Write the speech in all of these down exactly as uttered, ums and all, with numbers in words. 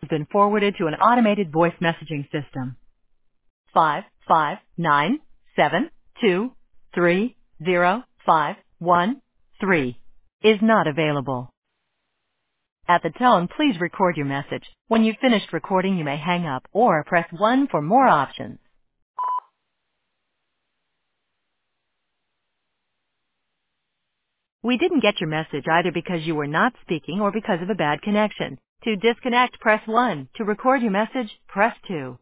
been forwarded to an automated voice messaging system. Five five nine seven two three zero five one three is not available. At the tone, please record your message. When you've finished recording, you may hang up or press one for more options. We didn't get your message either because you were not speaking or because of a bad connection. To disconnect, press one. To record your message, press two.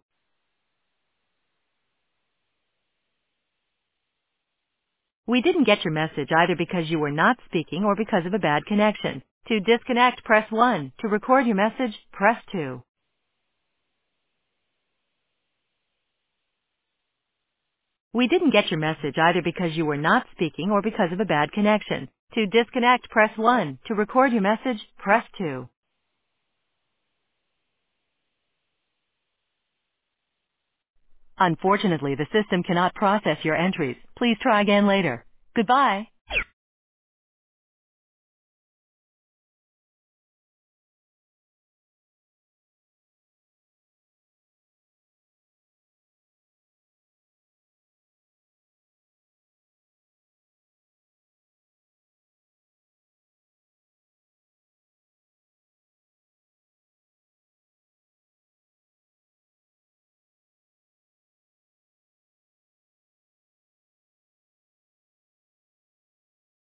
We didn't get your message either because you were not speaking or because of a bad connection. To disconnect, press one. To record your message, press two. We didn't get your message either because you were not speaking or because of a bad connection. To disconnect, press one. To record your message, press two. Unfortunately, the system cannot process your entries. Please try again later. Goodbye.